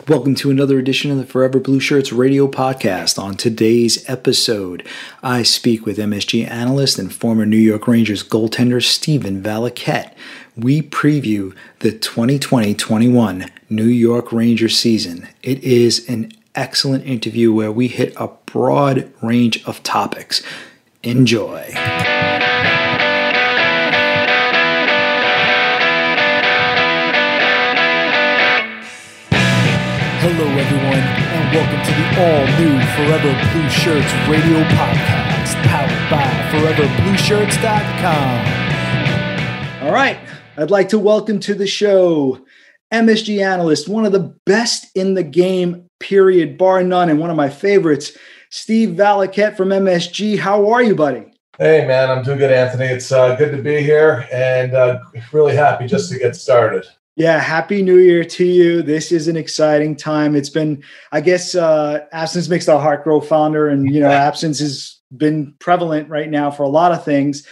Welcome to another edition of the Forever Blue Shirts radio podcast. On today's episode, I speak with MSG analyst and former New York Rangers goaltender Steven Valiquette. We preview the 2020-21 New York Rangers season. It is an excellent interview where we hit a broad range of topics. Enjoy. Hello, everyone, and welcome to the all-new Forever Blue Shirts radio podcast, powered by ForeverBlueShirts.com. All right, I'd like to welcome to the show MSG analyst, one of the best in the game, period, bar none, and one of my favorites, Steve Valiquette from MSG. How are you, buddy? Hey, man, I'm doing good, Anthony. It's good to be here and really happy just to get started. Yeah, Happy New Year to you. This is an exciting time. It's been, I guess, absence makes the heart grow fonder, and, absence has been prevalent right now for a lot of things.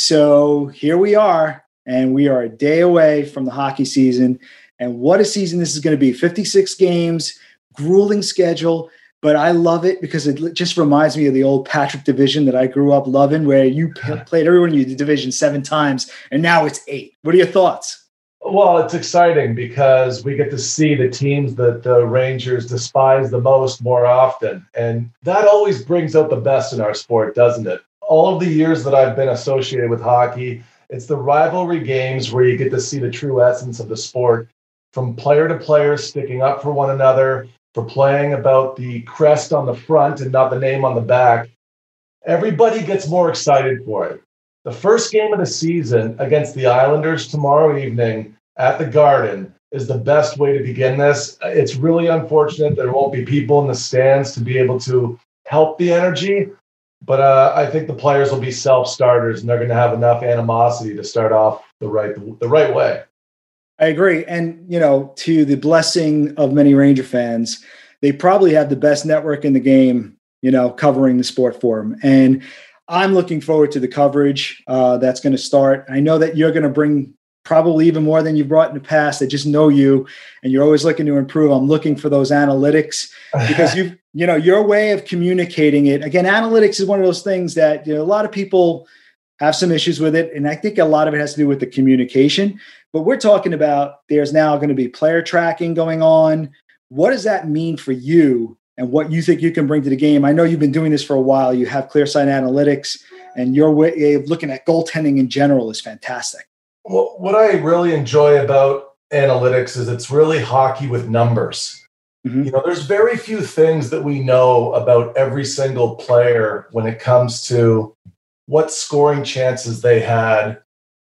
So here we are, and we are a day away from the hockey season. And what a season this is going to be. 56 games, grueling schedule, but I love it because it just reminds me of the old Patrick division that I grew up loving, where you played everyone in your division 7 times, and now it's 8. What are your thoughts? Well, it's exciting because we get to see the teams that the Rangers despise the most more often. And that always brings out the best in our sport, doesn't it? All of the years that I've been associated with hockey, it's the rivalry games where you get to see the true essence of the sport, from player to player sticking up for one another, for playing about the crest on the front and not the name on the back. Everybody gets more excited for it. The first game of the season against the Islanders tomorrow evening at the Garden is the best way to begin this. It's really unfortunate there won't be people in the stands to be able to help the energy, but I think the players will be self-starters and they're going to have enough animosity to start off the right way. I agree. And, to the blessing of many Ranger fans, they probably have the best network in the game, covering the sport for them. And I'm looking forward to the coverage that's going to start. I know that you're going to bring probably even more than you've brought in the past. I just know you, and you're always looking to improve. I'm looking for those analytics because your way of communicating it. Again, analytics is one of those things that a lot of people have some issues with it, and I think a lot of it has to do with the communication. But we're talking about there's now going to be player tracking going on. What does that mean for you? And what you think you can bring to the game? I know you've been doing this for a while. You have ClearSight Analytics, and your way of looking at goaltending in general is fantastic. Well, what I really enjoy about analytics is it's really hockey with numbers. Mm-hmm. There's very few things that we know about every single player when it comes to what scoring chances they had,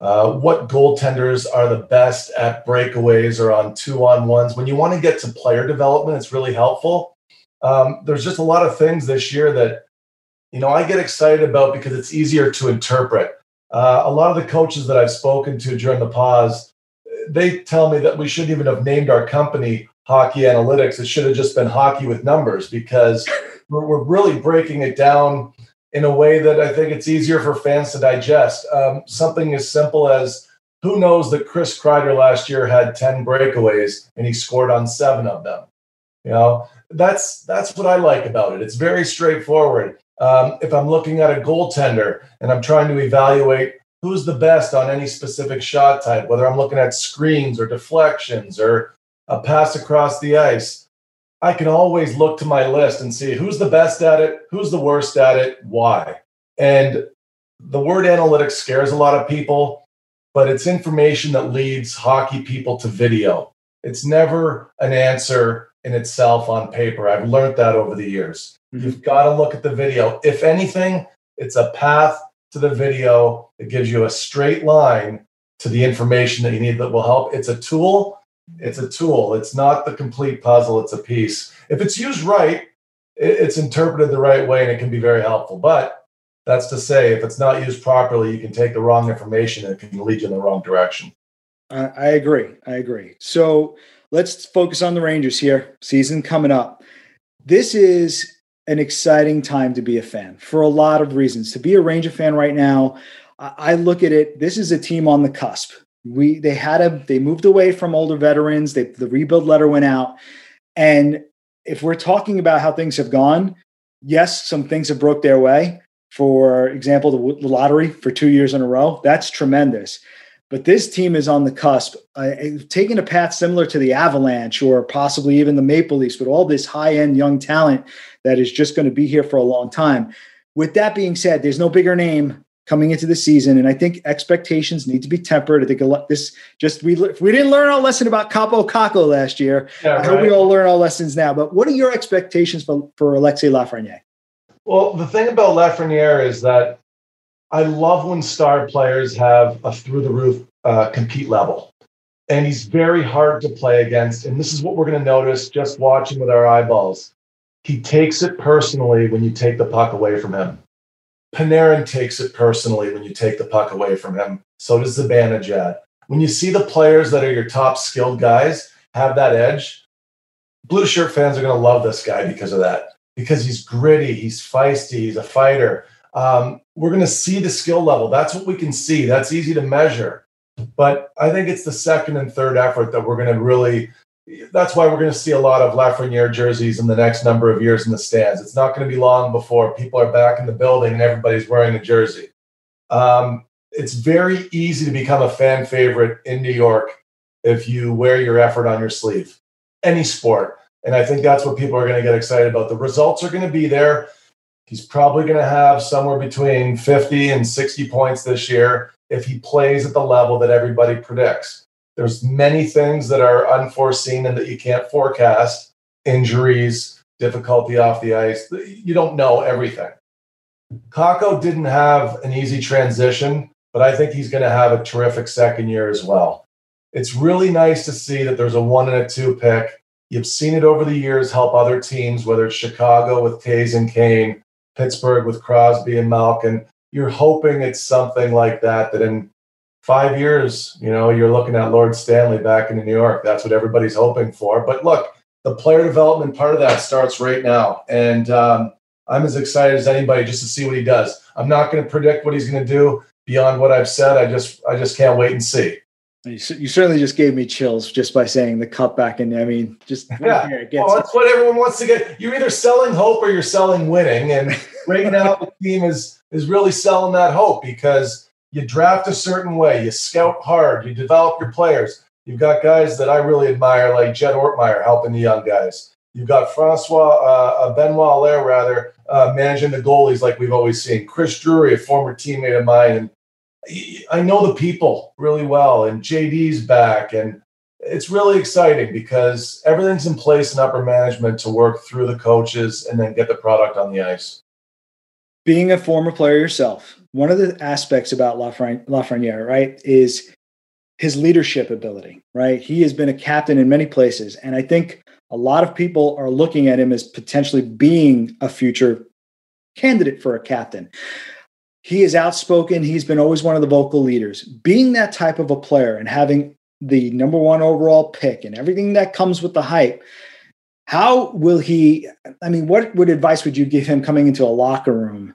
what goaltenders are the best at breakaways or on 2-on-1s. When you want to get to player development, it's really helpful. There's just a lot of things this year that, I get excited about because it's easier to interpret. A lot of the coaches that I've spoken to during the pause, they tell me that we shouldn't even have named our company Hockey Analytics. It should have just been Hockey with Numbers, because we're really breaking it down in a way that I think it's easier for fans to digest. Something as simple as, who knows that Chris Kreider last year had 10 breakaways and he scored on 7 of them? That's what I like about it. It's very straightforward. If I'm looking at a goaltender and I'm trying to evaluate who's the best on any specific shot type, whether I'm looking at screens or deflections or a pass across the ice, I can always look to my list and see who's the best at it, who's the worst at it, why. And the word analytics scares a lot of people, but it's information that leads hockey people to video. It's never an answer in itself on paper. I've learned that over the years. Mm-hmm. You've got to look at the video. If anything, it's a path to the video that gives you a straight line to the information that you need that will help. It's a tool. It's not the complete puzzle. It's a piece. If it's used right, it's interpreted the right way and it can be very helpful. But that's to say, if it's not used properly, you can take the wrong information and it can lead you in the wrong direction. I agree. So let's focus on the Rangers here. Season coming up. This is an exciting time to be a fan for a lot of reasons. To be a Ranger fan right now, I look at it, this is a team on the cusp. They moved away from older veterans. The rebuild letter went out. And if we're talking about how things have gone, yes, some things have broke their way. For example, the lottery for 2 years in a row, that's tremendous. But this team is on the cusp, taking a path similar to the Avalanche or possibly even the Maple Leafs, with all this high-end young talent that is just going to be here for a long time. With that being said, there's no bigger name coming into the season, and I think expectations need to be tempered. I think if we didn't learn our lesson about Kaapo Kakko last year, I hope we all learn our lessons now. But what are your expectations for Alexis Lafreniere? Well, the thing about Lafreniere is that I love when star players have a through-the-roof compete level. And he's very hard to play against. And this is what we're going to notice just watching with our eyeballs. He takes it personally when you take the puck away from him. Panarin takes it personally when you take the puck away from him. So does Zibanejad. When you see the players that are your top skilled guys have that edge, Blue Shirt fans are going to love this guy because of that. Because he's gritty, he's feisty, he's a fighter. We're going to see the skill level. That's what we can see. That's easy to measure. But I think it's the second and third effort that we're going to really – that's why we're going to see a lot of Lafreniere jerseys in the next number of years in the stands. It's not going to be long before people are back in the building and everybody's wearing a jersey. It's very easy to become a fan favorite in New York if you wear your effort on your sleeve. Any sport. And I think that's what people are going to get excited about. The results are going to be there. He's probably going to have somewhere between 50 and 60 points this year if he plays at the level that everybody predicts. There's many things that are unforeseen and that you can't forecast. Injuries, difficulty off the ice. You don't know everything. Kakko didn't have an easy transition, but I think he's going to have a terrific second year as well. It's really nice to see that there's a 1 and a 2 pick. You've seen it over the years help other teams, whether it's Chicago with Taves and Kane, Pittsburgh with Crosby and Malkin. You're hoping it's something like that in 5 years, you're looking at Lord Stanley back in New York. That's what everybody's hoping for. But look, the player development part of that starts right now. And I'm as excited as anybody just to see what he does. I'm not going to predict what he's going to do beyond what I've said. I just can't wait and see. You certainly just gave me chills just by saying the cutback. And I mean, just yeah. Well, that's what everyone wants to get. You're either selling hope or you're selling winning. And right now the team is really selling that hope because you draft a certain way, you scout hard, you develop your players. You've got guys that I really admire, like Jed Ortmeyer helping the young guys. You've got Benoit Allaire, managing the goalies like we've always seen. Chris Drury, a former teammate of mine, and I know the people really well, and JD's back, and it's really exciting because everything's in place in upper management to work through the coaches and then get the product on the ice. Being a former player yourself, one of the aspects about Lafreniere, right, is his leadership ability, right? He has been a captain in many places, and I think a lot of people are looking at him as potentially being a future candidate for a captain. He is outspoken. He's been always one of the vocal leaders. Being that type of a player and having the number 1 overall pick and everything that comes with the hype, how will he, what advice would you give him coming into a locker room,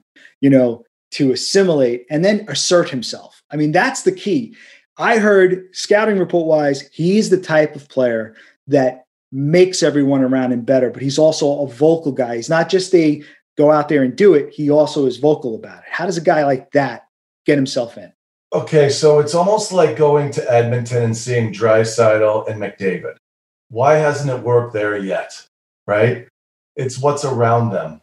to assimilate and then assert himself? I mean, that's the key. I heard scouting report wise, he's the type of player that makes everyone around him better, but he's also a vocal guy. He's not just a go out there and do it. He also is vocal about it. How does a guy like that get himself in? Okay, so it's almost like going to Edmonton and seeing Draisaitl and McDavid. Why hasn't it worked there yet, right? It's what's around them.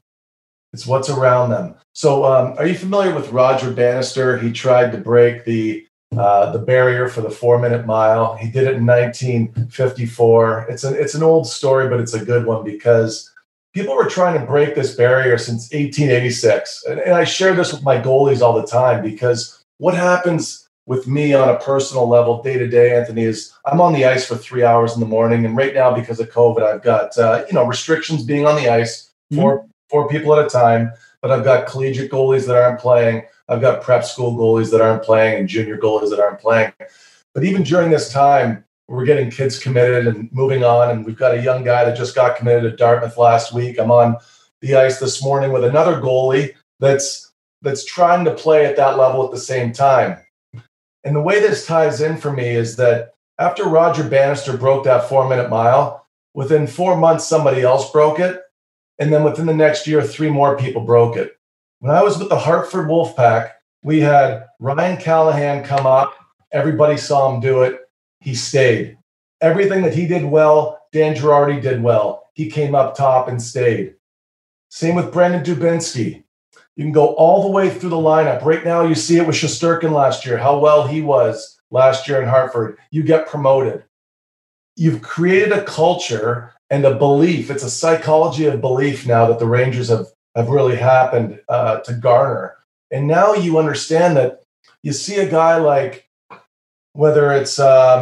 So are you familiar with Roger Bannister? He tried to break the barrier for the 4-minute mile. He did it in 1954. It's an old story, but it's a good one because people were trying to break this barrier since 1886. And I share this with my goalies all the time because what happens with me on a personal level day to day, Anthony, is I'm on the ice for 3 hours in the morning. And right now, because of COVID, I've got, restrictions being on the ice for four people at a time. But I've got collegiate goalies that aren't playing. I've got prep school goalies that aren't playing and junior goalies that aren't playing. But even during this time, we're getting kids committed and moving on. And we've got a young guy that just got committed at Dartmouth last week. I'm on the ice this morning with another goalie that's trying to play at that level at the same time. And the way this ties in for me is that after Roger Bannister broke that 4-minute mile, Within 4 months, somebody else broke it. And then within the next year, 3 more people broke it. When I was with the Hartford Wolfpack, we had Ryan Callahan come up. Everybody saw him do it. He stayed. Everything that he did well, Dan Girardi did well. He came up top and stayed. Same with Brendan Dubinsky. You can go all the way through the lineup. Right now, you see it with Shesterkin last year, how well he was last year in Hartford. You get promoted. You've created a culture and a belief. It's a psychology of belief now that the Rangers have really happened to garner. And now you understand that you see a guy like, whether it's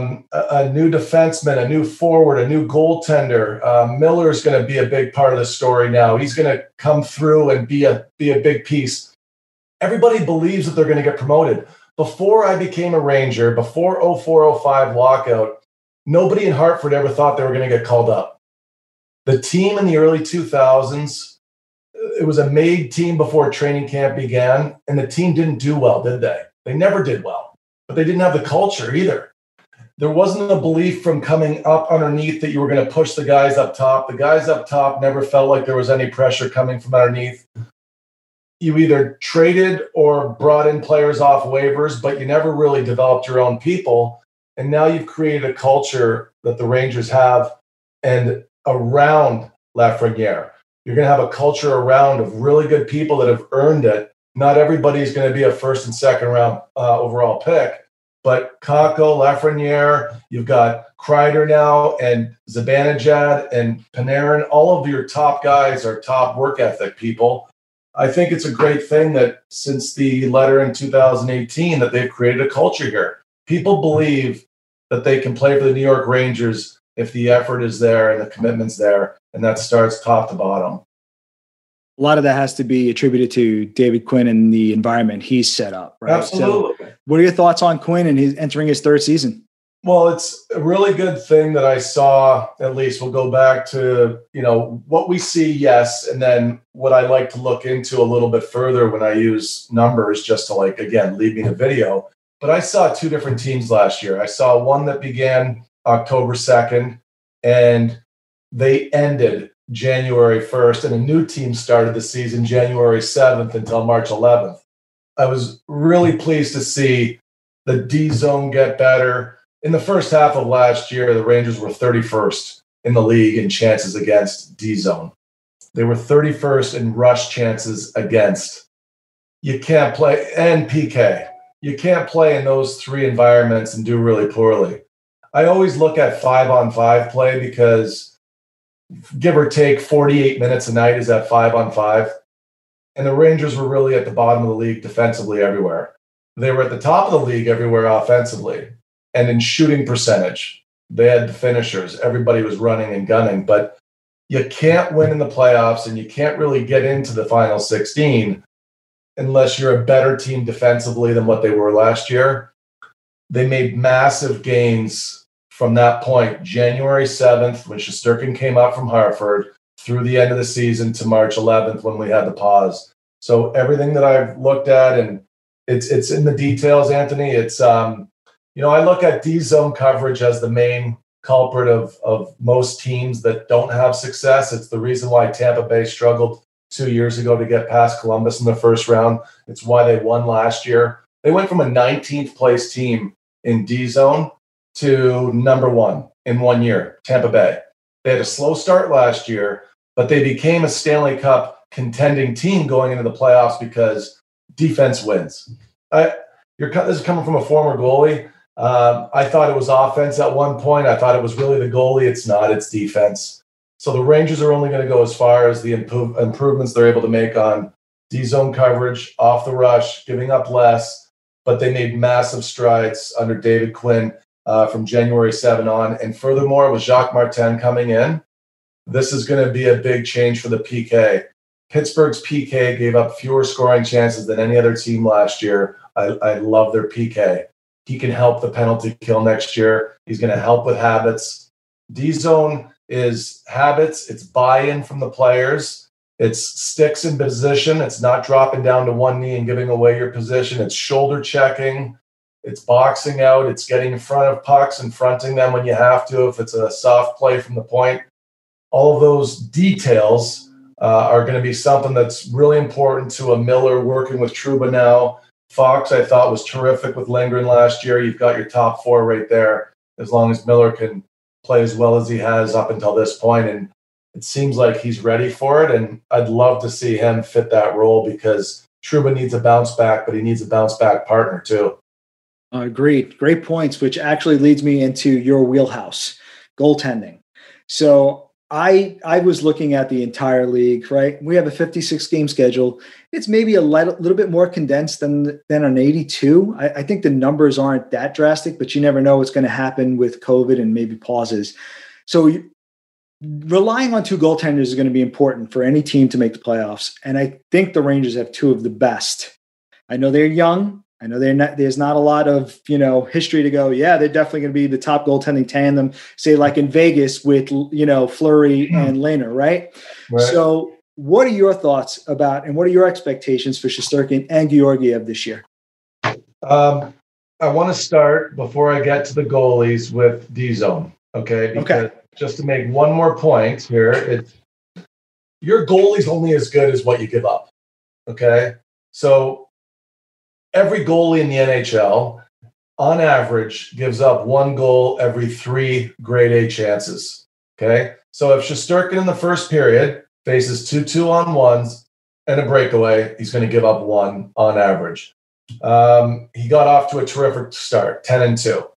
a new defenseman, a new forward, a new goaltender, Miller's going to be a big part of the story now. He's going to come through and be a big piece. Everybody believes that they're going to get promoted. Before I became a Ranger, before 04-05 lockout, nobody in Hartford ever thought they were going to get called up. The team in the early 2000s, it was a made team before training camp began, and the team didn't do well, did they? They never did well. But they didn't have the culture either. There wasn't a belief from coming up underneath that you were going to push the guys up top. The guys up top never felt like there was any pressure coming from underneath. You either traded or brought in players off waivers, but you never really developed your own people. And now you've created a culture that the Rangers have and around Lafreniere. You're going to have a culture around of really good people that have earned it. Not everybody's going to be a first and second round overall pick, but Kakko, Lafreniere, you've got Kreider now, and Zibanejad and Panarin. All of your top guys are top work ethic people. I think it's a great thing that since the letter in 2018 that they've created a culture here. People believe that they can play for the New York Rangers if the effort is there and the commitment's there, and that starts top to bottom. A lot of that has to be attributed to David Quinn and the environment he's set up, right? Absolutely. So what are your thoughts on Quinn and his entering his third season? Well, it's a really good thing that I saw, at least we'll go back to, what we see, yes, and then what I like to look into a little bit further when I use numbers just to, lead me to video. But I saw 2 different teams last year. I saw one that began October 2nd, and they ended January 1st, and a new team started the season January 7th until March 11th. I was really pleased to see the D zone get better. In the first half of last year, the Rangers were 31st in the league in chances against D zone. They were 31st in rush chances against. You can't play, and PK. You can't play in those 3 environments and do really poorly. I always look at 5-on-5 play because give or take 48 minutes a night is at 5-on-5. And the Rangers were really at the bottom of the league defensively everywhere. They were at the top of the league everywhere offensively. And in shooting percentage, they had the finishers. Everybody was running and gunning. But you can't win in the playoffs and you can't really get into the final 16 unless you're a better team defensively than what they were last year. They made massive gains from that point, January 7th, when Shesterkin came up from Hartford, through the end of the season to March 11th when we had the pause. So everything that I've looked at, and it's in the details, Anthony. It's I look at D-zone coverage as the main culprit of most teams that don't have success. It's the reason why Tampa Bay struggled 2 years ago to get past Columbus in the first round. It's why they won last year. They went from a 19th place team in D-zone to number 1 in 1 year, Tampa Bay. They had a slow start last year, but they became a Stanley Cup contending team going into the playoffs because defense wins. This is coming from a former goalie. I thought it was offense at one point. I thought it was really the goalie. It's not. It's defense. So the Rangers are only going to go as far as the improvements they're able to make on D-zone coverage, off the rush, giving up less, but they made massive strides under David Quinn from January 7 on. And furthermore, with Jacques Martin coming in, this is going to be a big change for the PK. Pittsburgh's PK gave up fewer scoring chances than any other team last year. I love their PK. He can help the penalty kill next year. He's going to help with habits. D-zone is habits. It's buy-in from the players. It's sticks in position. It's not dropping down to one knee and giving away your position. It's shoulder checking. It's boxing out. It's getting in front of pucks and fronting them when you have to. If it's a soft play from the point, all of those details are going to be something that's really important to a Miller working with Trouba now. Fox, I thought, was terrific with Lindgren last year. You've got your top four right there, as long as Miller can play as well as he has up until this point. And it seems like he's ready for it. And I'd love to see him fit that role because Trouba needs a bounce back, but he needs a bounce back partner too. Agreed. Great points, which actually leads me into your wheelhouse, goaltending. So I was looking at the entire league, right? We have a 56 game schedule. It's maybe a little bit more condensed than an 82. I think the numbers aren't that drastic, but you never know what's going to happen with COVID and maybe pauses. So relying on two goaltenders is going to be important for any team to make the playoffs. And I think the Rangers have two of the best. I know they're young. I know there's not a lot of, history to go. Yeah, they're definitely going to be the top goaltending tandem, say like in Vegas with, Fleury and Lehner, right? So what are your thoughts about, and what are your expectations for Shesterkin and Georgiev this year? I want to start before I get to the goalies with D-zone. Okay. Because just to make one more point here, your goalie's only as good as what you give up. Okay. So every goalie in the NHL, on average, gives up one goal every 3 grade A chances. Okay. So if Shesterkin in the first period faces 2 2-on-1s and a breakaway, he's going to give up 1 on average. He got off to a terrific start, 10-2.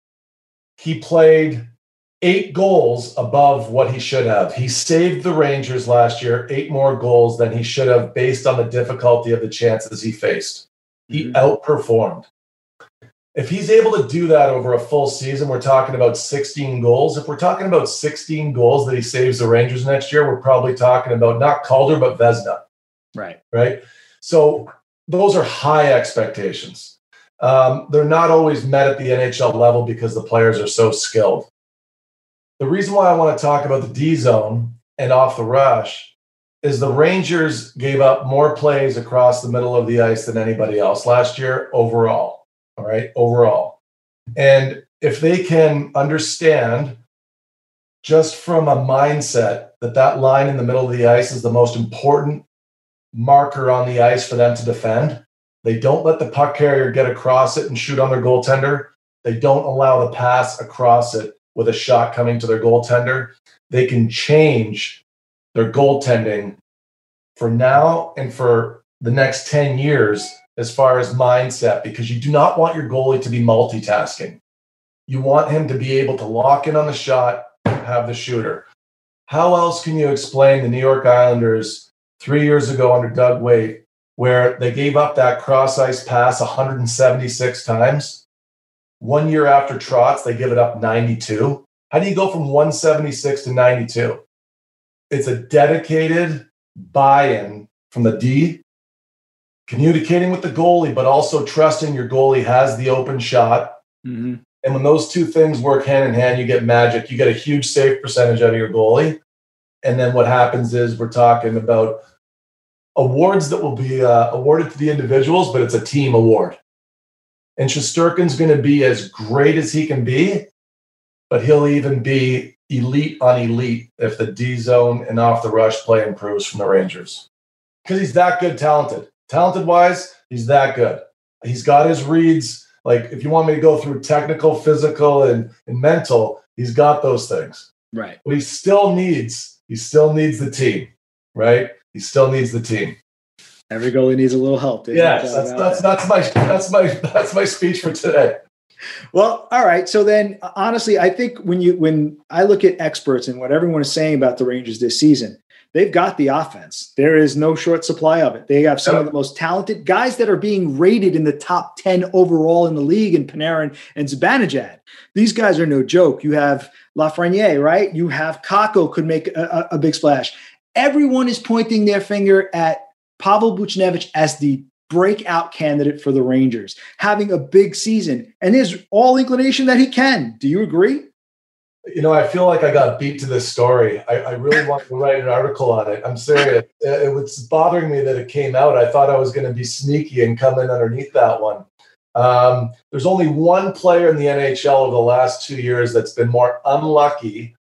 He played 8 goals above what he should have. He saved the Rangers last year 8 more goals than he should have based on the difficulty of the chances he faced. He outperformed. If he's able to do that over a full season, we're talking about 16 goals. If we're talking about 16 goals that he saves the Rangers next year, we're probably talking about not Calder, but Vezina. Right. So those are high expectations. They're not always met at the NHL level because the players are so skilled. The reason why I want to talk about the D-zone and off the rush is the Rangers gave up more plays across the middle of the ice than anybody else last year overall. All right, overall. And if they can understand just from a mindset that line in the middle of the ice is the most important marker on the ice for them to defend, they don't let the puck carrier get across it and shoot on their goaltender. They don't allow the pass across it with a shot coming to their goaltender. They can change their goaltending for now and for the next 10 years as far as mindset, because you do not want your goalie to be multitasking. You want him to be able to lock in on the shot, have the shooter. How else can you explain the New York Islanders 3 years ago under Doug Weight, where they gave up that cross-ice pass 176 times? 1 year after Trotz, they give it up 92. How do you go from 176 to 92? It's a dedicated buy-in from the D, communicating with the goalie, but also trusting your goalie has the open shot. And when those two things work hand in hand, you get magic. You get a huge save percentage out of your goalie. And then what happens is we're talking about awards that will be awarded to the individuals, but it's a team award. And Shesterkin's going to be as great as he can be, but he'll even be elite on elite if the D-zone and off the rush play improves from the Rangers. Because he's that good talented. Talent-wise, he's that good. He's got his reads. Like, if you want me to go through technical, physical, and mental, he's got those things. Right. But he still needs the team, right? He still needs the team. Every goalie needs a little help. Yes, that's my speech for today. Well, all right. So then, honestly, I think when I look at experts and what everyone is saying about the Rangers this season, they've got the offense. There is no short supply of it. They have some of the most talented guys that are being rated in the top 10 overall in the league in Panarin and Zibanejad. These guys are no joke. You have Lafreniere, right? You have Kakko could make a big splash. Everyone is pointing their finger at Pavel Buchnevich as the breakout candidate for the Rangers, having a big season. And there's all inclination that he can. Do you agree? You know, I feel like I got beat to this story. I really want to write an article on it. I'm serious. It was bothering me that it came out. I thought I was going to be sneaky and come in underneath that one. There's only one player in the NHL over the last 2 years that's been more unlucky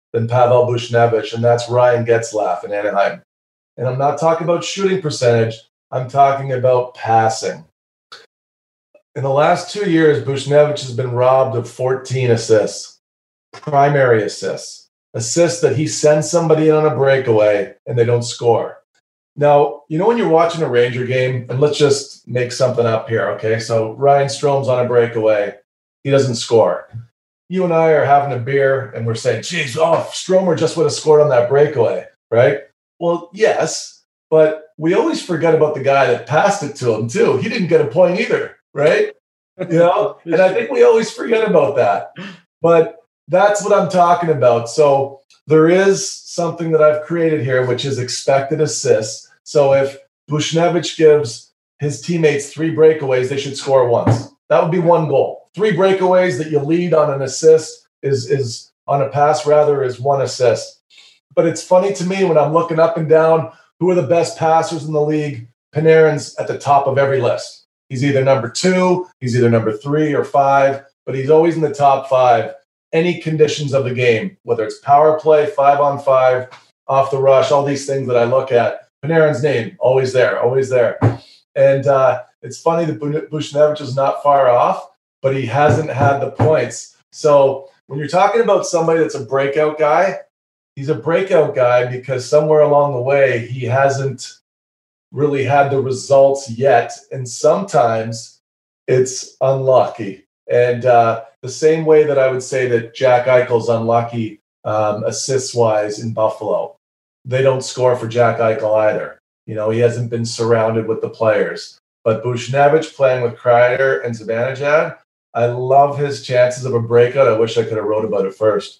than Pavel Buchnevich, and that's Ryan Getzlaf in Anaheim. And I'm not talking about shooting percentage. I'm talking about passing. In the last 2 years, Buchnevich has been robbed of 14 assists, primary assists that he sends somebody in on a breakaway and they don't score. Now, you know when you're watching a Ranger game, and let's just make something up here, okay? So Ryan Strome's on a breakaway. He doesn't score. You and I are having a beer, and we're saying, geez, Stromer just would have scored on that breakaway, right? Well, yes, but we always forget about the guy that passed it to him, too. He didn't get a point either, right? You know, and I think we always forget about that. But that's what I'm talking about. So there is something that I've created here, which is expected assists. So if Buchnevich gives his teammates 3 breakaways, they should score once. That would be 1 goal. 3 breakaways that you lead on an assist is on a pass rather is 1 assist. But it's funny to me when I'm looking up and down who are the best passers in the league. Panarin's at the top of every list. He's either number 2, he's either number 3 or 5, but he's always in the top 5. Any conditions of the game, whether it's power play, 5-on-5, off the rush, all these things that I look at. Panarin's name, always there, always there. And it's funny that Buchnevich is not far off, but he hasn't had the points. So when you're talking about somebody that's a breakout guy, he's a breakout guy because somewhere along the way, he hasn't really had the results yet. And sometimes it's unlucky. And the same way that I would say that Jack Eichel's unlucky assists-wise in Buffalo. They don't score for Jack Eichel either. You know, he hasn't been surrounded with the players. But Buchnevich playing with Kreider and Zibanejad, I love his chances of a breakout. I wish I could have wrote about it first.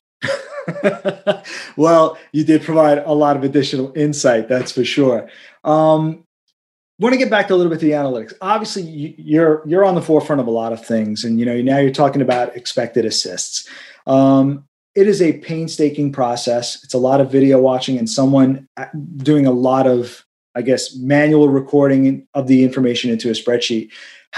Well, you did provide a lot of additional insight, that's for sure. Want to get back to a little bit to the analytics. Obviously, you're on the forefront of a lot of things, and now you're talking about expected assists. It is a painstaking process. It's a lot of video watching and someone doing a lot of, I guess, manual recording of the information into a spreadsheet.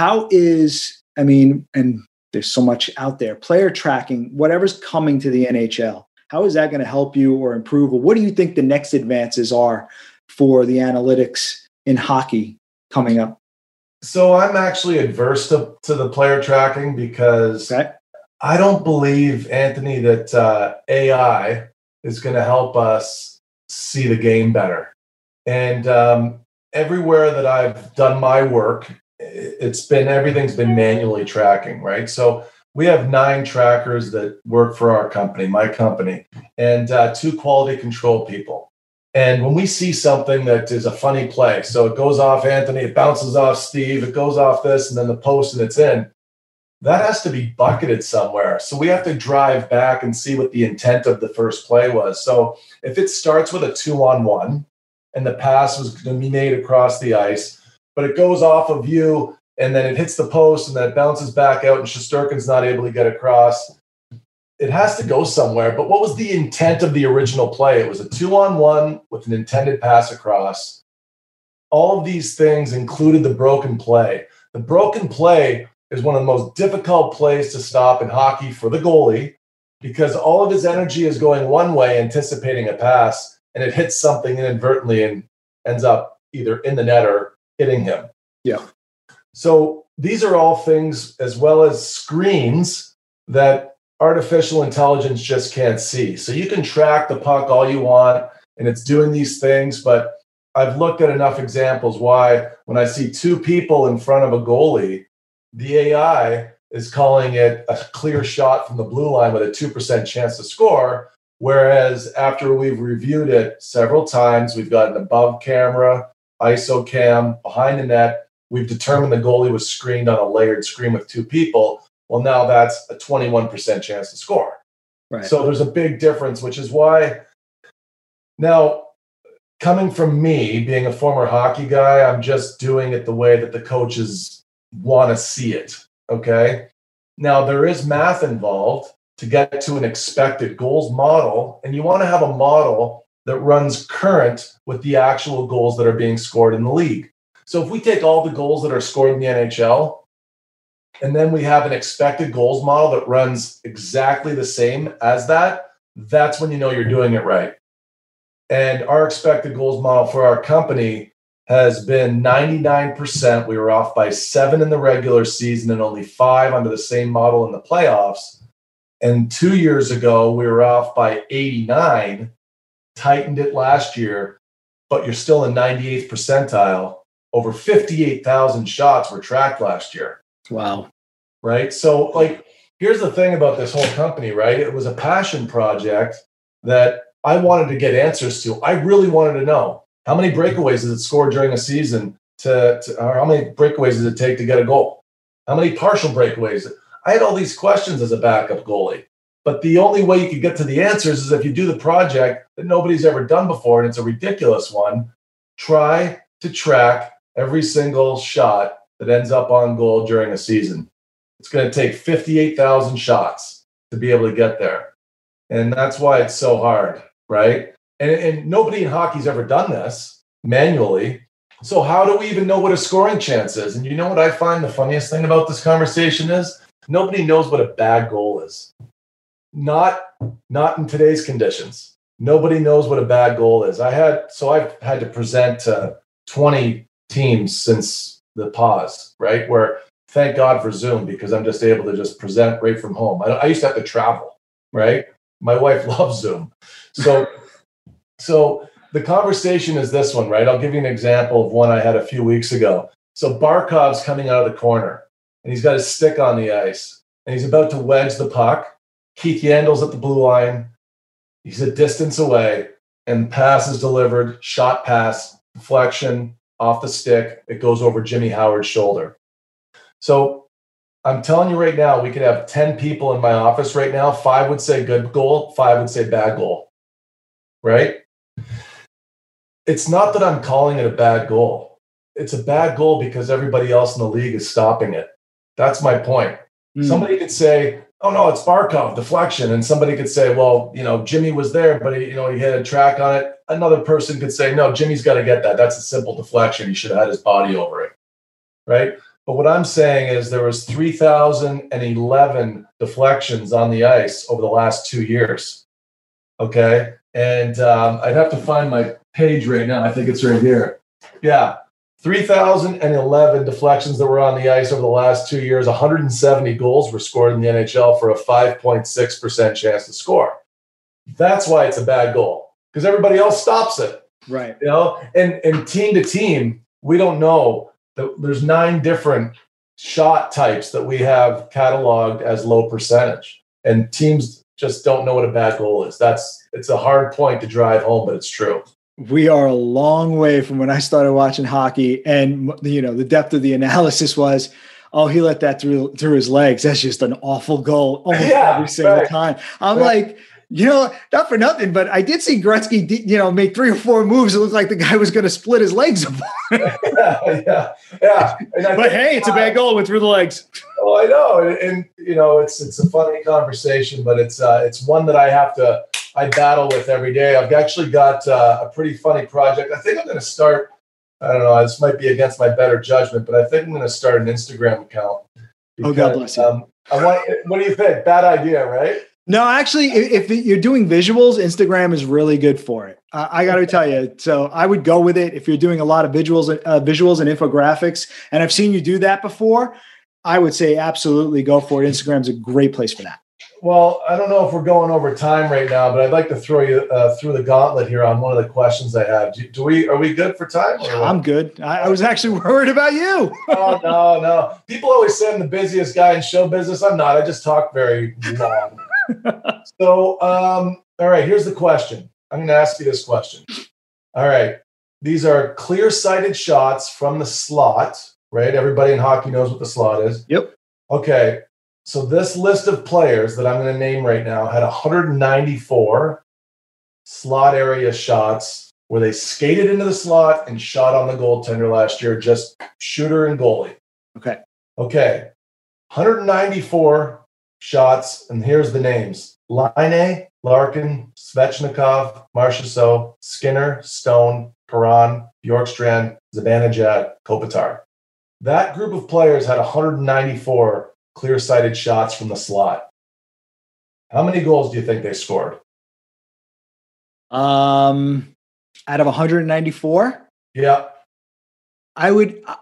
And there's so much out there, player tracking, whatever's coming to the NHL. How is that going to help you or improve? Or what do you think the next advances are for the analytics in hockey coming up? So I'm actually adverse to the player tracking because I don't believe, Anthony, that AI is going to help us see the game better. And everywhere that I've done my work, everything's been manually tracking, right? So we have 9 trackers that work for our company, my company, and 2 quality control people. And when we see something that is a funny play, so it goes off Anthony, it bounces off Steve, it goes off this, and then the post and it's in, that has to be bucketed somewhere. So we have to drive back and see what the intent of the first play was. So if it starts with a 2-on-1 and the pass was going to be made across the ice, but it goes off of you and then it hits the post and then it bounces back out and Shesterkin's not able to get across, it has to go somewhere. But what was the intent of the original play? It was a 2-on-1 with an intended pass across. All of these things included the broken play. The broken play is one of the most difficult plays to stop in hockey for the goalie because all of his energy is going one way, anticipating a pass, and it hits something inadvertently and ends up either in the net or hitting him. Yeah. So these are all things, as well as screens, that artificial intelligence just can't see. So you can track the puck all you want, and it's doing these things, but I've looked at enough examples why when I see 2 people in front of a goalie, the AI is calling it a clear shot from the blue line with a 2% chance to score, whereas after we've reviewed it several times, we've got an above camera, ISO cam, behind the net, we've determined the goalie was screened on a layered screen with 2 people. Well, now that's a 21% chance to score. Right. So there's a big difference, which is why now, coming from me, being a former hockey guy, I'm just doing it the way that the coaches want to see it, okay? Now, there is math involved to get to an expected goals model, and you want to have a model that runs current with the actual goals that are being scored in the league. So if we take all the goals that are scored in the NHL, and then we have an expected goals model that runs exactly the same as that, that's when you know you're doing it right. And our expected goals model for our company has been 99%. We were off by 7 in the regular season and only 5 under the same model in the playoffs. And 2 years ago, we were off by 89, tightened it last year, but you're still in 98th percentile. Over 58,000 shots were tracked last year. Wow. Right? So, like, here's the thing about this whole company, right? It was a passion project that I wanted to get answers to. I really wanted to know, how many breakaways does it score during a season or how many breakaways does it take to get a goal? How many partial breakaways? I had all these questions as a backup goalie. But the only way you could get to the answers is if you do the project that nobody's ever done before, and it's a ridiculous one. Try to track every single shot that ends up on goal during a season. It's going to take 58,000 shots to be able to get there. And that's why it's so hard, right? And nobody in hockey's ever done this manually. So how do we even know what a scoring chance is? And you know what I find the funniest thing about this conversation is? Nobody knows what a bad goal is. Not in today's conditions. Nobody knows what a bad goal is. I've had to present to 20 teams since the pause, right? Where thank God for Zoom, because I'm just able to just present right from home. I used to have to travel, right? My wife loves Zoom. So the conversation is this one, right? I'll give you an example of one I had a few weeks ago. So Barkov's coming out of the corner, and he's got his stick on the ice, and he's about to wedge the puck. Keith Yandel's at the blue line. He's a distance away, and pass is delivered, shot pass, deflection, off the stick. It goes over Jimmy Howard's shoulder. So I'm telling you right now, we could have 10 people in my office right now. 5 would say good goal, 5 would say bad goal, right? It's not that I'm calling it a bad goal. It's a bad goal because everybody else in the league is stopping it. That's my point. Somebody could say, oh no, it's Barkov, deflection. And somebody could say, well, Jimmy was there, but he had a track on it. Another person could say, no, Jimmy's got to get that. That's a simple deflection. He should have had his body over it, right? But what I'm saying is there was 3,011 deflections on the ice over the last 2 years, okay? And I'd have to find my page right now. I think it's right here. Yeah, 3,011 deflections that were on the ice over the last 2 years. 170 goals were scored in the NHL for a 5.6% chance to score. That's why it's a bad goal, because everybody else stops it. Right. And team to team, we don't know. There's 9 different shot types that we have cataloged as low percentage. And teams just don't know what a bad goal is. It's a hard point to drive home, but it's true. We are a long way from when I started watching hockey, and the depth of the analysis was, oh, he let that through his legs. That's just an awful goal almost every single time. I'm like, not for nothing, but I did see Gretzky, make 3 or 4 moves. It looked like the guy was going to split his legs apart. yeah. But hey, it's a bad goal. Went through the legs. Oh, I know, and it's a funny conversation, but it's one that I battle with every day. I've actually got a pretty funny project. I think I'm going to start. I don't know. This might be against my better judgment, but I think I'm going to start an Instagram account. Because, God bless you. What do you think? Bad idea, right? No, actually, if you're doing visuals, Instagram is really good for it. I got to tell you. So I would go with it if you're doing a lot of visuals and infographics. And I've seen you do that before. I would say absolutely go for it. Instagram's a great place for that. Well, I don't know if we're going over time right now, but I'd like to throw you through the gauntlet here on one of the questions I have. Are we good for time? I'm good. I was actually worried about you. Oh, no. People always say I'm the busiest guy in show business. I'm not. I just talk very long. So, all right, here's the question. I'm going to ask you this question. All right. These are clear-sighted shots from the slot, right? Everybody in hockey knows what the slot is. Yep. Okay. So this list of players that I'm going to name right now had 194 slot area shots where they skated into the slot and shot on the goaltender last year, just shooter and goalie. Okay. 194 shots, and here's the names. Laine, Larkin, Svechnikov, Marchessault, Skinner, Stone, Perron, Bjorkstrand, Zibanejad, Kopitar. That group of players had 194 clear-sighted shots from the slot. How many goals do you think they scored? Out of 194. Yeah. I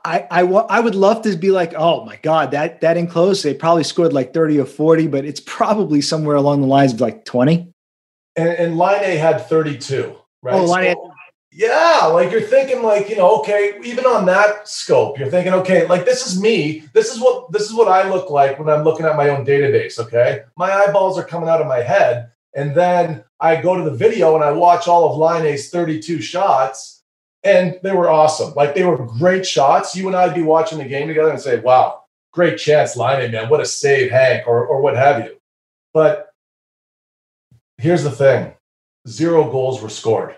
would love to be like, oh my God, that enclosed, they probably scored like 30 or 40, but it's probably somewhere along the lines of like 20. And Line A had 32, right? Oh, Line A. Yeah, like you're thinking like, okay, even on that scope, you're thinking, okay, like this is me. This is what I look like when I'm looking at my own database, okay? My eyeballs are coming out of my head. And then I go to the video and I watch all of Line A's 32 shots, and they were awesome. Like they were great shots. You and I'd be watching the game together and say, wow, great chance, Line A, man. What a save, Hank, or what have you. But here's the thing. 0 goals were scored.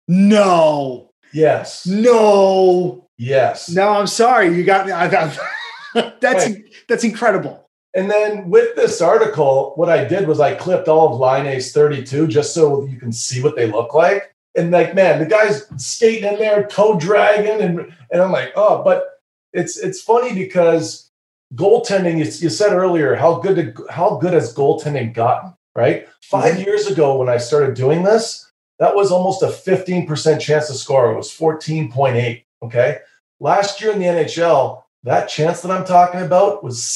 No. Yes. No. Yes. No, I'm sorry. You got me. That's incredible. And then with this article, what I did was I clipped all of Line A's 32 just so you can see what they look like. And like, man, the guy's skating in there, toe dragging, and I'm like, oh, but it's funny because goaltending, you said earlier, how good has goaltending gotten, right? 5 years ago when I started doing this, that was almost a 15% chance to score. It was 14.8. Okay. Last year in the NHL, that chance that I'm talking about was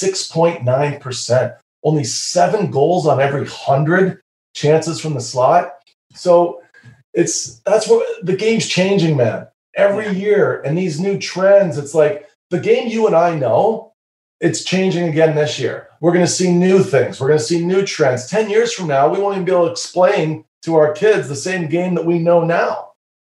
6.9%. Only 7 goals on every 100 chances from the slot. So that's what the game's changing, man. Every year, and these new trends, it's like the game you and I know, it's changing again this year. We're going to see new things. We're going to see new trends. 10 years from now, we won't even be able to explain to our kids the same game that we know now.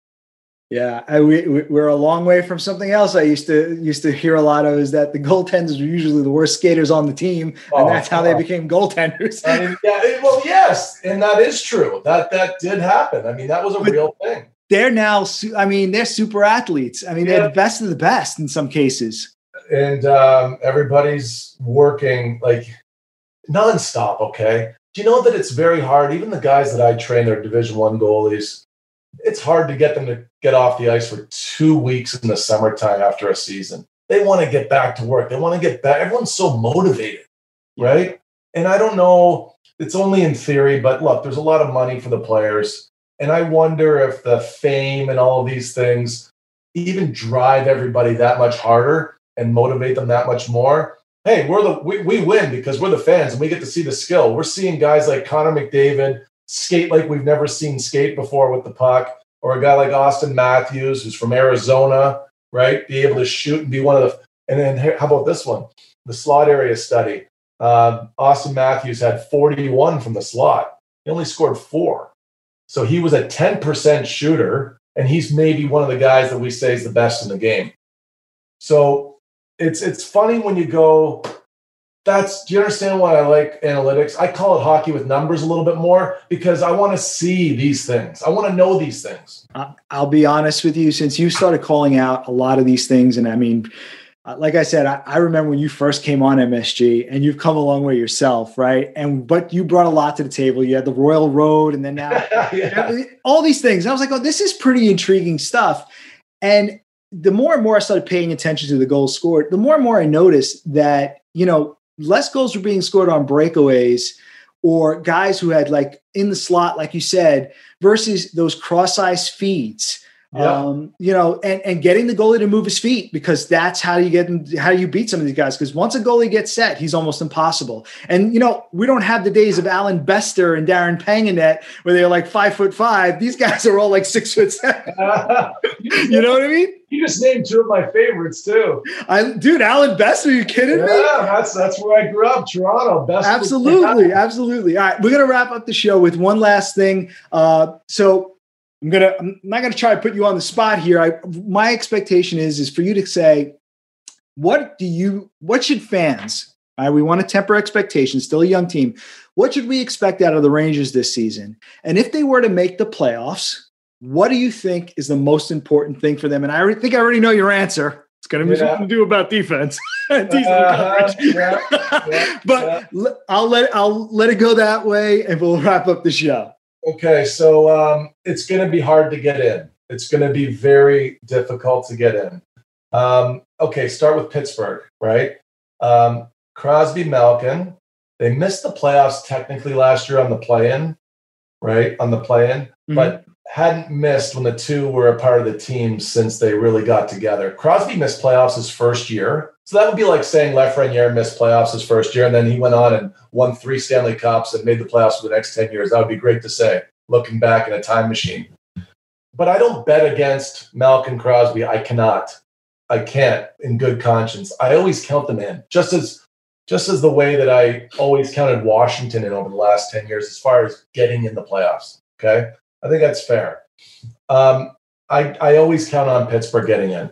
Yeah, we're a long way from something else I used to hear a lot of, is that the goaltenders are usually the worst skaters on the team, and that's how they became goaltenders. I mean, yeah, well, yes, and that is true. That did happen. I mean, that was a real thing. They're now, they're super athletes. I mean, they're the best of the best in some cases. And everybody's working like nonstop. Okay, do you know that it's very hard? Even the guys that I train, they're Division I goalies. It's hard to get them to get off the ice for 2 weeks in the summertime after a season. They want to get back to work. They want to get back. Everyone's so motivated, right? And I don't know, it's only in theory, but look, there's a lot of money for the players. And I wonder if the fame and all of these things even drive everybody that much harder and motivate them that much more. Hey, we win because we're the fans and we get to see the skill. We're seeing guys like Connor McDavid skate like we've never seen skate before with the puck, or a guy like Austin Matthews, who's from Arizona, right? Be able to shoot and be one of the. And then how about this one? The slot area study. Austin Matthews had 41 from the slot. He only scored 4. So he was a 10% shooter, and he's maybe one of the guys that we say is the best in the game. So it's funny when you go, do you understand why I like analytics? I call it hockey with numbers a little bit more because I want to see these things. I want to know these things. I'll be honest with you, since you started calling out a lot of these things, and I mean, like I said, I remember when you first came on MSG, and you've come a long way yourself, right? But you brought a lot to the table. You had the Royal Road, and then now all these things. And I was like, oh, this is pretty intriguing stuff. And the more and more I started paying attention to the goals scored, the more and more I noticed that, less goals were being scored on breakaways or guys who had like in the slot, like you said, versus those cross-ice feeds. Yeah. And getting the goalie to move his feet, because that's how you get him, how you beat some of these guys. Because once a goalie gets set, he's almost impossible. And, we don't have the days of Alan Bester and Darren Panganet where they're like 5'5". These guys are all like 6'7". You know what I mean? You just named 2 of my favorites too. Dude, Alan Bester, are you kidding me? Yeah, that's where I grew up, Toronto. Best. Absolutely. All right, we're gonna wrap up the show with one last thing. So I'm not gonna try to put you on the spot here. My expectation is for you to say, what should fans? We want to temper expectations. Still a young team. What should we expect out of the Rangers this season? And if they were to make the playoffs, what do you think is the most important thing for them? And I think I already know your answer. It's going to be something to do about defense, decent coverage. But I'll let it go that way, and we'll wrap up the show. Okay, so it's going to be hard to get in. It's going to be very difficult to get in. Okay, start with Pittsburgh, right? Crosby, Malkin. They missed the playoffs technically last year on the play-in, right? On the play-in, but hadn't missed when the two were a part of the team since they really got together. Crosby missed playoffs his first year. So that would be like saying Lafreniere missed playoffs his first year, and then he went on and won 3 Stanley Cups and made the playoffs for the next 10 years. That would be great to say, looking back in a time machine. But I don't bet against Malkin Crosby. I cannot. I can't in good conscience. I always count them in, just as the way that I always counted Washington in over the last 10 years as far as getting in the playoffs. Okay? I think that's fair. I always count on Pittsburgh getting in.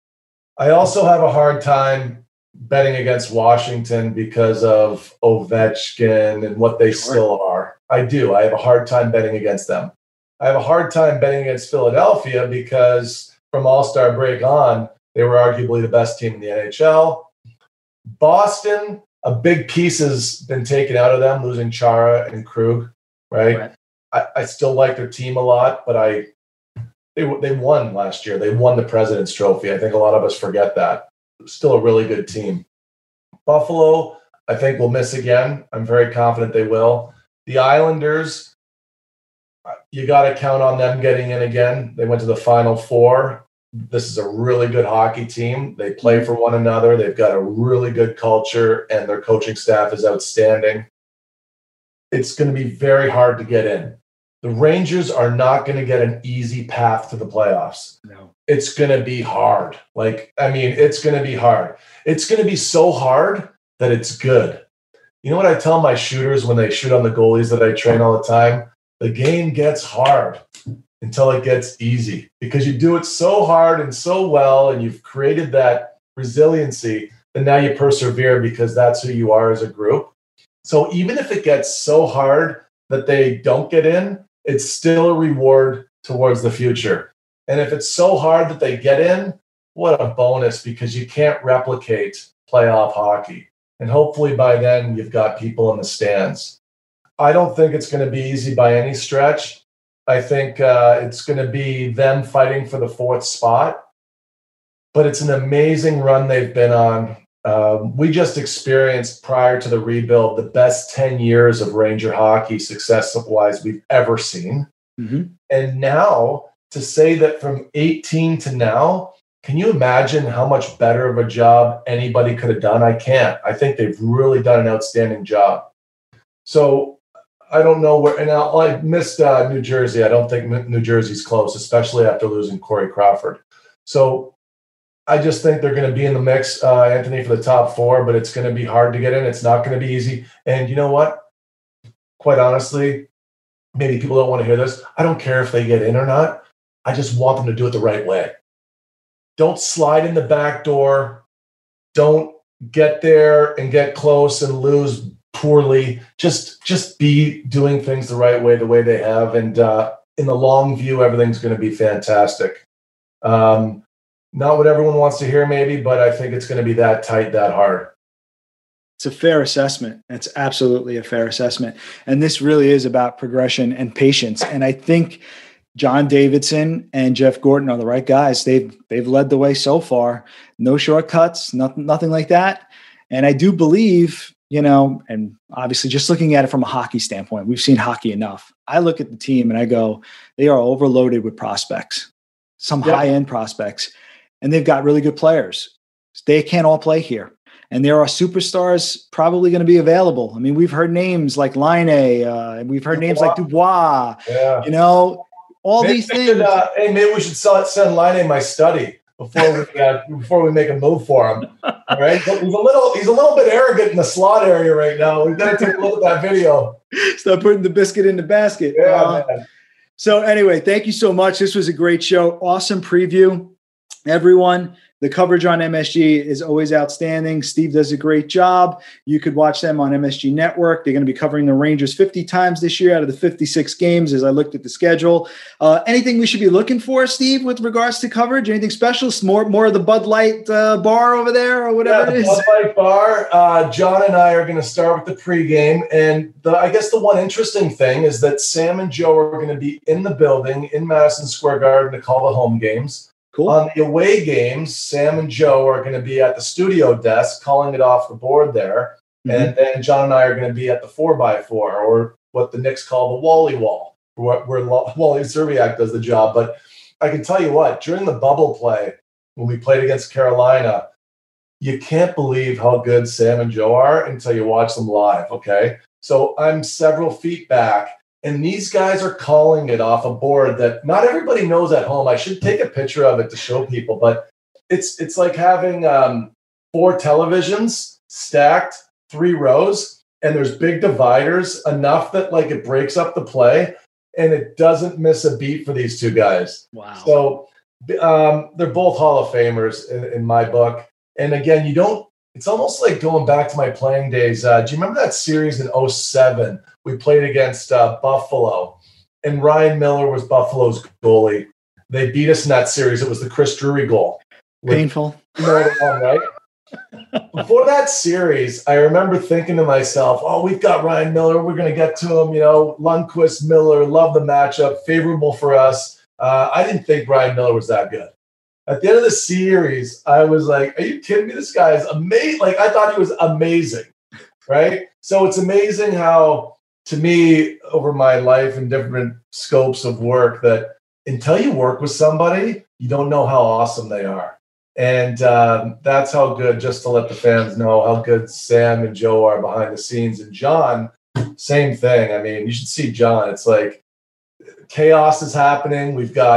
I also have a hard time betting against Washington because of Ovechkin and what they still are. I do. I have a hard time betting against them. I have a hard time betting against Philadelphia because from All-Star break on, they were arguably the best team in the NHL. Boston, a big piece has been taken out of them, losing Chara and Krug, right? I still like their team a lot, but they won last year. They won the President's Trophy. I think a lot of us forget that. Still a really good team. Buffalo, I think, will miss again. I'm very confident they will. The Islanders, you got to count on them getting in again. They went to the Final Four. This is a really good hockey team. They play for one another. They've got a really good culture, and their coaching staff is outstanding. It's going to be very hard to get in. The Rangers are not going to get an easy path to the playoffs. No. It's going to be hard. It's going to be hard. It's going to be so hard that it's good. You know what I tell my shooters when they shoot on the goalies that I train all the time? The game gets hard until it gets easy because you do it so hard and so well, and you've created that resiliency, and now you persevere because that's who you are as a group. So even if it gets so hard that they don't get in, it's still a reward towards the future. And if it's so hard that they get in, what a bonus, because you can't replicate playoff hockey. And hopefully by then you've got people in the stands. I don't think it's going to be easy by any stretch. I think it's going to be them fighting for the 4th spot. But it's an amazing run they've been on. We just experienced, prior to the rebuild, the best 10 years of Ranger hockey, success-wise, we've ever seen. Mm-hmm. And now, to say that from 18 to now, can you imagine how much better of a job anybody could have done? I can't. I think they've really done an outstanding job. So I don't know where, and I missed New Jersey. I don't think New Jersey's close, especially after losing Corey Crawford. So I just think they're going to be in the mix, Anthony, for the top 4, but it's going to be hard to get in. It's not going to be easy. And you know what? Quite honestly, maybe people don't want to hear this. I don't care if they get in or not. I just want them to do it the right way. Don't slide in the back door. Don't get there and get close and lose poorly. Just be doing things the right way, the way they have. And in the long view, everything's going to be fantastic. Not what everyone wants to hear, maybe, but I think it's going to be that tight, that hard. It's a fair assessment. It's absolutely a fair assessment. And this really is about progression and patience. And I think John Davidson and Jeff Gorton are the right guys. They've led the way so far. No shortcuts, nothing like that. And I do believe, and obviously just looking at it from a hockey standpoint, we've seen hockey enough. I look at the team and I go, they are overloaded with prospects, some high-end prospects. And they've got really good players. They can't all play here. And there are superstars probably going to be available. I mean, we've heard names like Line and we've heard names like Dubois. Yeah. All these things. Maybe we should send Line my study before we make a move for him. All right. He's a little bit arrogant in the slot area right now. We've got to take a look at that video. Start putting the biscuit in the basket. Yeah, man. So anyway, thank you so much. This was a great show. Awesome preview. Everyone, the coverage on MSG is always outstanding. Steve does a great job. You could watch them on MSG Network. They're going to be covering the Rangers 50 times this year out of the 56 games as I looked at the schedule. Anything we should be looking for, Steve, with regards to coverage? Anything special? More of the Bud Light bar over there or whatever it is? Bud Light bar. John and I are going to start with the pregame. And I guess the one interesting thing is that Sam and Joe are going to be in the building in Madison Square Garden to call the home games. Cool. On the away games, Sam and Joe are going to be at the studio desk calling it off the board there. Mm-hmm. And then John and I are going to be at the 4x4, or what the Knicks call the Wally Wall, where Wally Szczerbiak does the job. But I can tell you what, during the bubble play, when we played against Carolina, you can't believe how good Sam and Joe are until you watch them live, okay? So I'm several feet back, and these guys are calling it off a board that not everybody knows at home. I should take a picture of it to show people, but it's like having 4 televisions stacked 3 rows, and there's big dividers enough that like it breaks up the play, and it doesn't miss a beat for these 2 guys. Wow. So they're both Hall of Famers in my book. And again, it's almost like going back to my playing days. Do you remember that series in 2007? We played against Buffalo, and Ryan Miller was Buffalo's goalie. They beat us in that series. It was the Chris Drury goal. Painful. Right? Before that series, I remember thinking to myself, oh, we've got Ryan Miller. We're going to get to him. Lundqvist, Miller, love the matchup, favorable for us. I didn't think Ryan Miller was that good. At the end of the series, I was like, are you kidding me? This guy is amazing. Like, I thought he was amazing, right? So it's amazing how, to me, over my life and different scopes of work, that until you work with somebody, you don't know how awesome they are. And that's how good, just to let the fans know how good Sam and Joe are behind the scenes. And John, same thing. I mean, you should see John. It's like chaos is happening.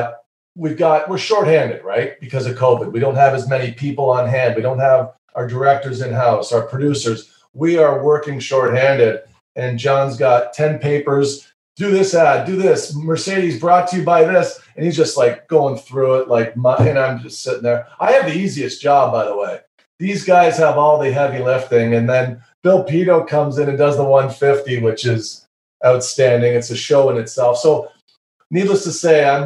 We're shorthanded, right? Because of COVID. We don't have as many people on hand. We don't have our directors in-house, our producers. We are working shorthanded. And John's got 10 papers. Do this ad, do this. Mercedes brought to you by this. And he's just like going through it and I'm just sitting there. I have the easiest job, by the way. These guys have all the heavy lifting. And then Bill Pito comes in and does the 150, which is outstanding. It's a show in itself. So needless to say, I'm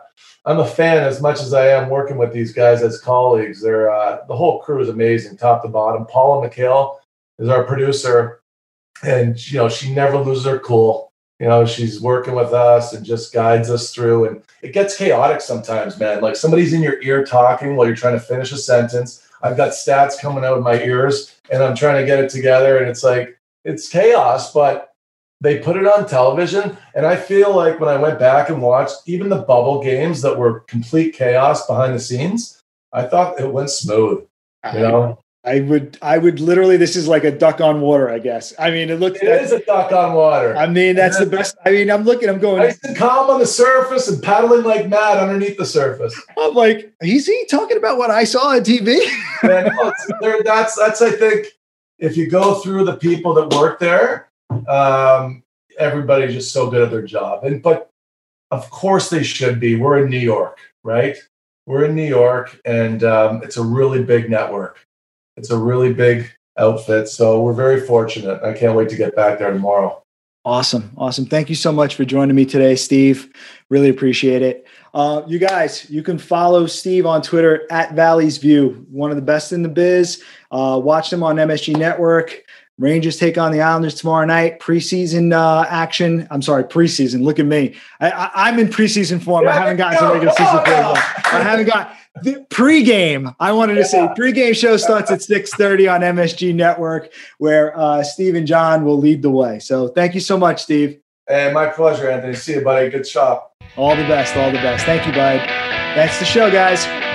a fan as much as I am working with these guys as colleagues. They're the whole crew is amazing, top to bottom. Paula McHale is our producer, and she never loses her cool. She's working with us and just guides us through. And it gets chaotic sometimes, man. Like somebody's in your ear talking while you're trying to finish a sentence. I've got stats coming out of my ears, and I'm trying to get it together, and it's like it's chaos, but they put it on television, and I feel like when I went back and watched even the bubble games that were complete chaos behind the scenes, I thought it went smooth. I would literally. This is like a duck on water, I guess. I mean, it is a duck on water. I mean, that's the best. I mean, I'm going nice and calm on the surface and paddling like mad underneath the surface. I'm like, is he talking about what I saw on TV? Man, that's I think if you go through the people that work there. Everybody's just so good at their job, but of course they should be. We're in New York, right? We're in New York, and it's a really big network. It's a really big outfit, so we're very fortunate. I can't wait to get back there tomorrow. Awesome. Thank you so much for joining me today, Steve. Really appreciate it. You guys, you can follow Steve on Twitter at Valley's View, one of the best in the biz. Watch them on MSG Network. Rangers take on the Islanders tomorrow night. Preseason action. I'm sorry, preseason. Look at me. I'm in preseason form. I haven't gotten to regular season form. I haven't got the pregame. I wanted to say pregame show starts at 6:30 on MSG Network, where Steve and John will lead the way. So thank you so much, Steve. Hey, my pleasure, Anthony. See you, buddy. Good shop. All the best. Thank you, bud. That's the show, guys.